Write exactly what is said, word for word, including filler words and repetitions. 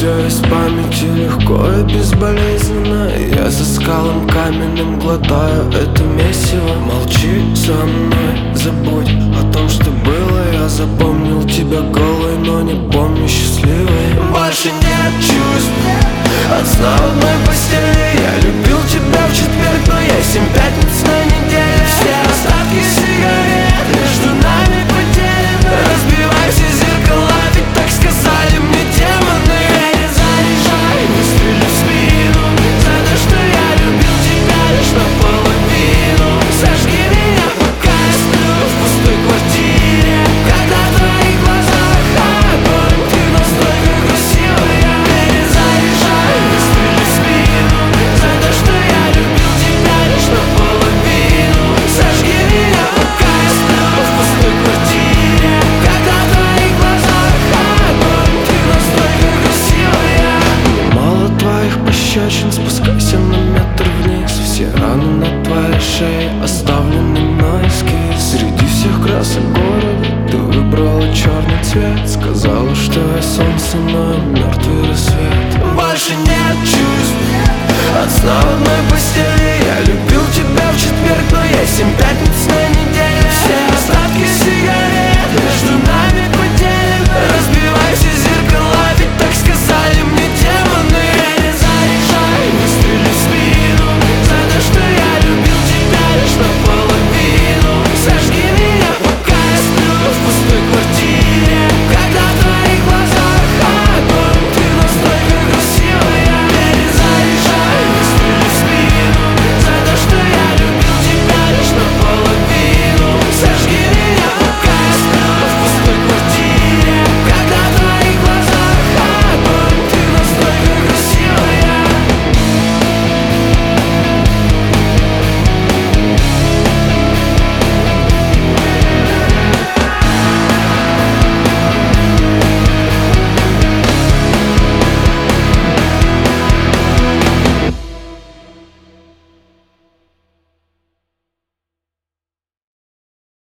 все из памяти легко и безболезненно. Я за скалом каменным глотаю это месиво. Молчи со мной, забудь о том, что было. Я запомнил тебя голой, но не помню счастливой. Больше нет чувств от сна в одной постели. Я любил тебя в четверг, но есть семь пятниц на неделе. Все остатки сигарет между нами потеряны. Разбивай все зеркала, ведь так сказали мне демоны. Перезаряжай, выстрели в спину за то, что я любил тебя лишь наполовину. Сожги меня, пока я сплю в пустой квартире. Когда в твоих глазах огонь, ты настолько красивая. Перезаряжай, выстрели в спину за то, что я любил тебя лишь наполовину. Сожги меня, пока я сплю в пустой квартире. Когда в твоих глазах огонь, ты настолько красивая. Мало твоих пощечин, спускайся на метр вниз. Все раны на твоей шее оставлены на эскиз. Среди всех красок города ты выбрала черный цвет. Сказала, что я солнце, но я мертвый рассвет. Больше нет чувств